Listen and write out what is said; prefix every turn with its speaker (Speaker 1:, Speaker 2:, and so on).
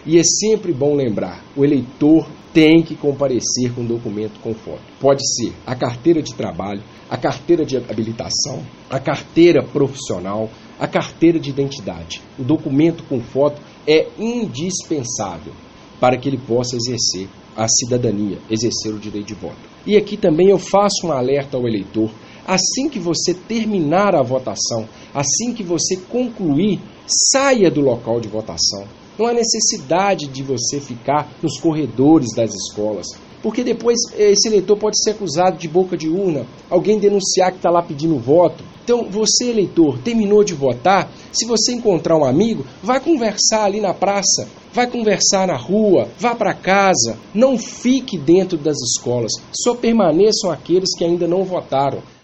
Speaker 1: E é sempre bom lembrar, o eleitor tem que comparecer com documento com foto. Pode ser a carteira de trabalho, a carteira de habilitação, a carteira profissional, a carteira de identidade. O documento com foto é indispensável para que ele possa exercer a cidadania, exercer o direito de voto. E aqui também eu faço um alerta ao eleitor. Assim que você terminar a votação, assim que você concluir, saia do local de votação. Não há necessidade de você ficar nos corredores das escolas, porque depois esse eleitor pode ser acusado de boca de urna, alguém denunciar que está lá pedindo voto. Então, você, eleitor, terminou de votar, se você encontrar um amigo, vai conversar ali na praça, vai conversar na rua, vá para casa, não fique dentro das escolas, só permaneçam aqueles que ainda não votaram.